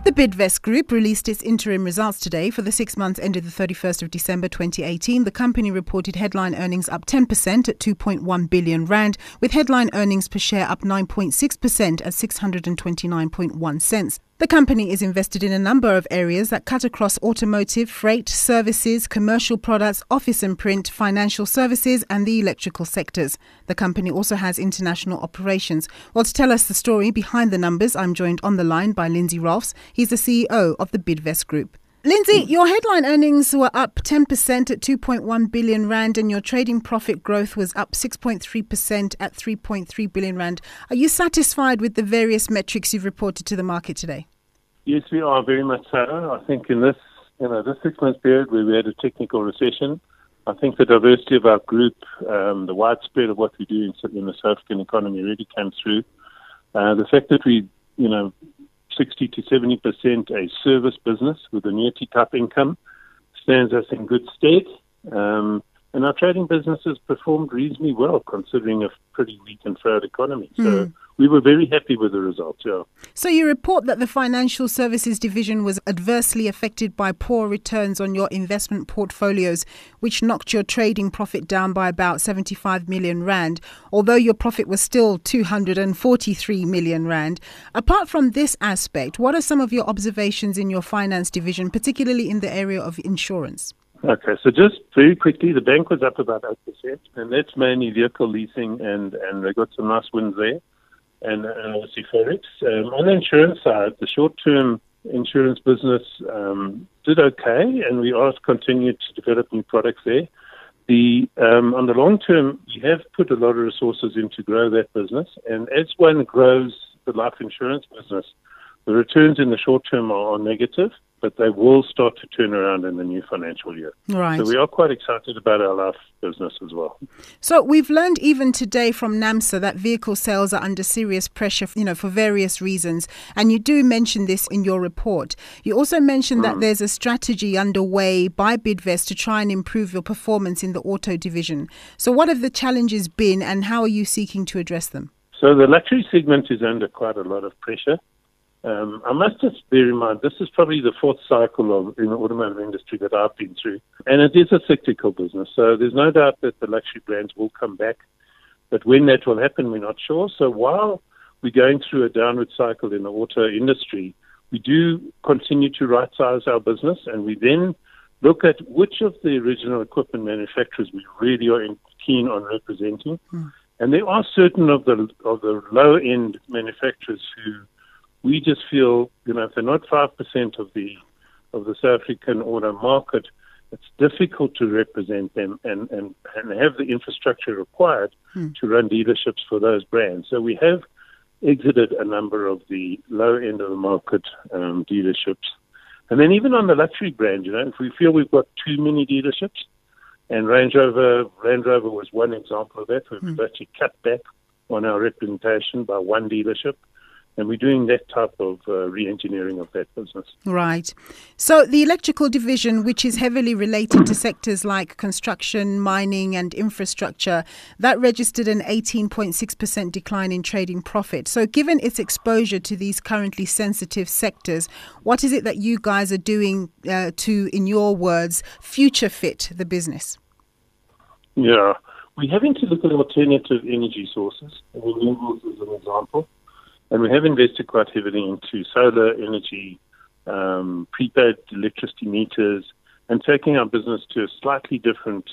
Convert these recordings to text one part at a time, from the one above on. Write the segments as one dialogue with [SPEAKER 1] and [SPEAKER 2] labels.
[SPEAKER 1] The Bidvest Group released its interim results today for the 6 months ended the 31st of December 2018. The company reported headline earnings up 10% at 2.1 billion rand, with headline earnings per share up 9.6% at 629.1 cents. The company is invested in a number of areas that cut across automotive, freight, services, commercial products, office and print, financial services and the electrical sectors. The company also has international operations. Well, to tell us the story behind the numbers, I'm joined on the line by Lindsay Rolfs. He's the CEO of the Bidvest Group. Lindsay, your headline earnings were up 10% at 2.1 billion rand and your trading profit growth was up 6.3% at 3.3 billion rand. Are you satisfied with the various metrics you've reported to the market today?
[SPEAKER 2] Yes, we are very much so. I think in this 6 month period where we had a technical recession, I think the diversity of our group, the widespread of what we do in the South African economy really came through. The fact that we, 60 to 70% a service business with annuity type income stands us in good stead. And our trading businesses performed reasonably well considering a pretty weak and frail economy. So we were very happy with the results, yeah.
[SPEAKER 1] So you report that the financial services division was adversely affected by poor returns on your investment portfolios, which knocked your trading profit down by about 75 million rand, although your profit was still 243 million rand. Apart from this aspect, what are some of your observations in your finance division, particularly in the area of insurance?
[SPEAKER 2] Okay, so just very quickly, the bank was up about 8%, and that's mainly vehicle leasing, and they got some nice wins there, and obviously Forex. On the insurance side, the short-term insurance business did okay, and we are continued to develop new products there. On the long term, we have put a lot of resources in to grow that business, and as one grows the life insurance business, the returns in the short term are negative, but they will start to turn around in the new financial year.
[SPEAKER 1] Right.
[SPEAKER 2] So we are quite excited about our life business as well.
[SPEAKER 1] So we've learned even today from NAMSA that vehicle sales are under serious pressure, for various reasons. And you do mention this in your report. You also mentioned that there's a strategy underway by Bidvest to try and improve your performance in the auto division. So what have the challenges been and how are you seeking to address them?
[SPEAKER 2] So the luxury segment is under quite a lot of pressure. I must just bear in mind, this is probably the fourth cycle in the automotive industry that I've been through. And it is a cyclical business. So there's no doubt that the luxury brands will come back. But when that will happen, we're not sure. So while we're going through a downward cycle in the auto industry, we do continue to right-size our business. And we then look at which of the original equipment manufacturers we really are keen on representing. And there are certain of the low-end manufacturers who we just feel, if they're not 5% of the South African auto market, it's difficult to represent them and have the infrastructure required to run dealerships for those brands. So we have exited a number of the low end of the market dealerships. And then even on the luxury brand, if we feel we've got too many dealerships, and Land Rover was one example of that, we've actually cut back on our representation by one dealership. And we're doing that type of re-engineering of that business. Right.
[SPEAKER 1] So the electrical division, which is heavily related to sectors like construction, mining and infrastructure, that registered an 18.6% decline in trading profit. So given its exposure to these currently sensitive sectors, what is it that you guys are doing to, in your words, future fit the business?
[SPEAKER 2] Yeah, we're having to look at alternative energy sources. Renewables is an example. And we have invested quite heavily into solar energy, prepaid electricity meters, and taking our business to a slightly different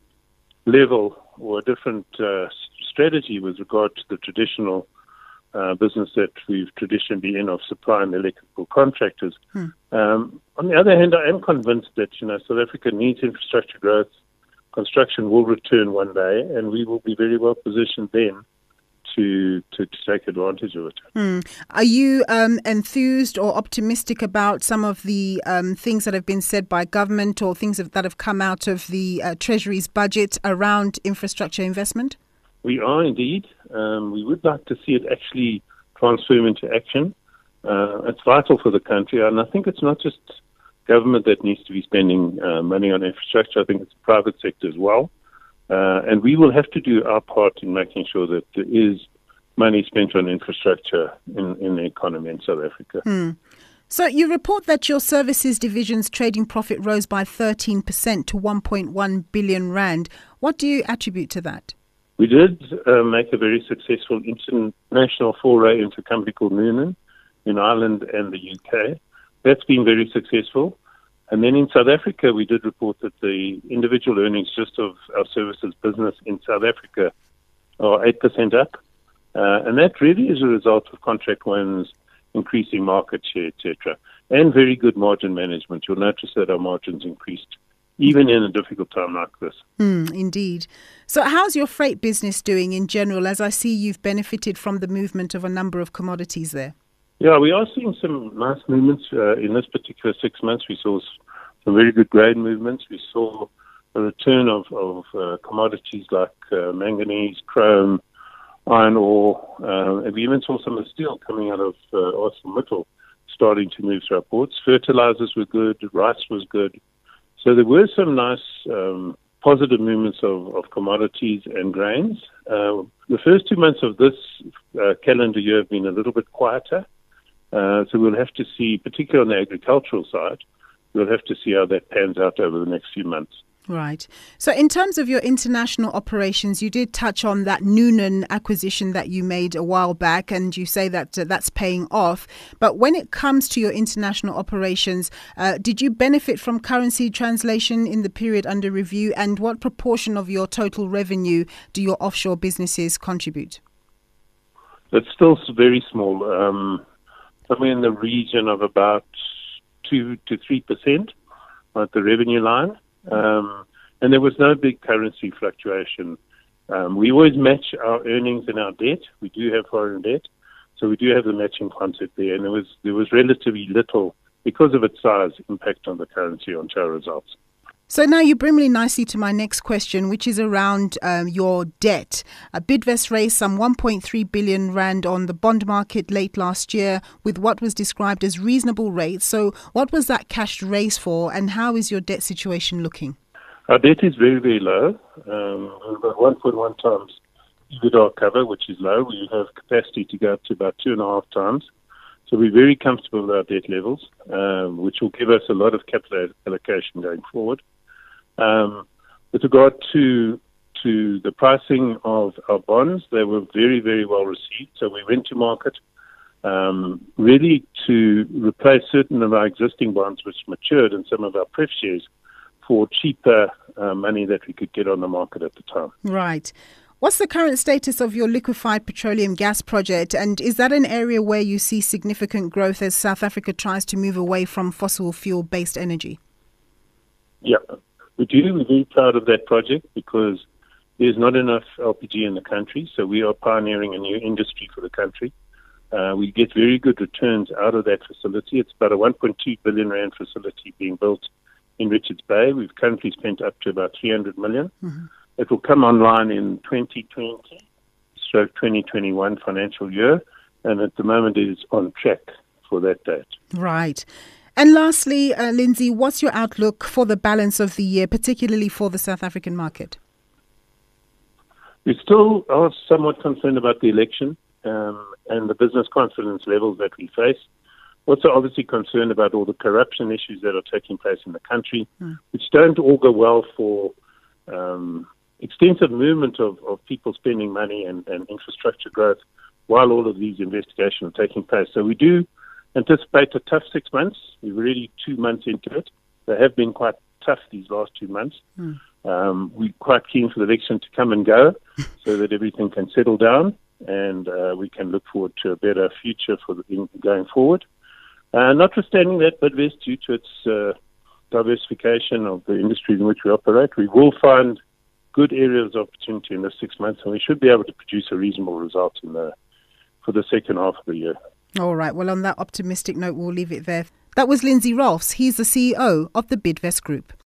[SPEAKER 2] level or a different strategy with regard to the traditional business that we've traditionally been in of supplying electrical contractors. On the other hand, I am convinced that South Africa needs infrastructure growth. Construction will return one day, and we will be very well positioned then to take advantage of it.
[SPEAKER 1] Are you enthused or optimistic about some of the things that have been said by government or things that have come out of the Treasury's budget around infrastructure investment?
[SPEAKER 2] We are indeed. We would like to see it actually transform into action. It's vital for the country, and I think it's not just government that needs to be spending money on infrastructure. I think it's the private sector as well. And we will have to do our part in making sure that there is money spent on infrastructure in the economy in South Africa.
[SPEAKER 1] So you report that your services division's trading profit rose by 13% to 1.1 billion rand. What do you attribute to that?
[SPEAKER 2] We did make a very successful international foray into a company called Noonan in Ireland and the UK. That's been very successful. And then in South Africa, we did report that the individual earnings just of our services business in South Africa are 8% up. And that really is a result of contract wins, increasing market share, etc., and very good margin management. You'll notice that our margins increased, even in a difficult time like this.
[SPEAKER 1] Indeed. So how's your freight business doing in general, as I see you've benefited from the movement of a number of commodities there?
[SPEAKER 2] Yeah, we are seeing some nice movements. In this particular 6 months, we saw some very good grain movements. We saw a return of commodities like manganese, chrome, iron ore, and we even saw some of the steel coming out of ArcelorMittal starting to move through our ports. Fertilizers were good, rice was good. So there were some nice positive movements of commodities and grains. The first 2 months of this calendar year have been a little bit quieter. So we'll have to see, particularly on the agricultural side, we'll have to see how that pans out over the next few months.
[SPEAKER 1] Right. So in terms of your international operations, you did touch on that Noonan acquisition that you made a while back, and you say that that's paying off. But when it comes to your international operations, did you benefit from currency translation in the period under review? And what proportion of your total revenue do your offshore businesses contribute?
[SPEAKER 2] It's still very small, somewhere in the region of about 2 to 3% at the revenue line. And there was no big currency fluctuation. We always match our earnings and our debt. We do have foreign debt, so we do have the matching concept there. And there was relatively little, because of its size, impact on the currency on our results.
[SPEAKER 1] So now you bring me nicely to my next question, which is around your debt. Bidvest raised some 1.3 billion rand on the bond market late last year with what was described as reasonable rates. So what was that cash raised for, and how is your debt situation looking?
[SPEAKER 2] Our debt is very, very low. About 1.1 times EBITDA cover, which is low. We have capacity to go up to about 2.5 times. So we're very comfortable with our debt levels, which will give us a lot of capital allocation going forward. With regard to the pricing of our bonds, they were very, very well received. So we went to market really to replace certain of our existing bonds which matured and some of our pref shares for cheaper money that we could get on the market at the time.
[SPEAKER 1] Right. What's the current status of your liquefied petroleum gas project, and is that an area where you see significant growth as South Africa tries to move away from fossil fuel-based energy? Yeah.
[SPEAKER 2] We do. We're very proud of that project because there's not enough LPG in the country, so we are pioneering a new industry for the country. We get very good returns out of that facility. It's about a 1.2 billion rand facility being built in Richards Bay. We've currently spent up to about 300 million. Mm-hmm. It will come online in 2020/2021 financial year, and at the moment it is on track for that date.
[SPEAKER 1] Right. And lastly, Lindsay, what's your outlook for the balance of the year, particularly for the South African market?
[SPEAKER 2] We still are somewhat concerned about the election and the business confidence levels that we face. Also obviously concerned about all the corruption issues that are taking place in the country, which don't augur well for extensive movement of people spending money and infrastructure growth while all of these investigations are taking place. So we do anticipate a tough 6 months. We're already 2 months into it. They have been quite tough these last 2 months. We're quite keen for the election to come and go so that everything can settle down and we can look forward to a better future for going forward. Notwithstanding that, Bidvest, due to its diversification of the industries in which we operate, we will find good areas of opportunity in the 6 months, and we should be able to produce a reasonable result for the second half of the year.
[SPEAKER 1] All right. Well, on that optimistic note, we'll leave it there. That was Lindsay Rolfs. He's the CEO of the Bidvest Group.